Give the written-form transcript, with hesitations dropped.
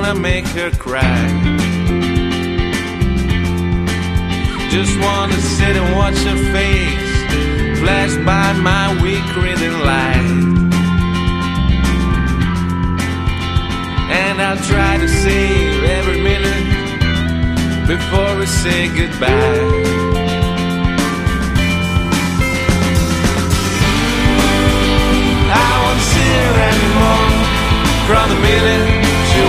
wanna make her cry. Just wanna sit and watch her face flash by my weak reading light. And I'll try to save every minute before we say goodbye.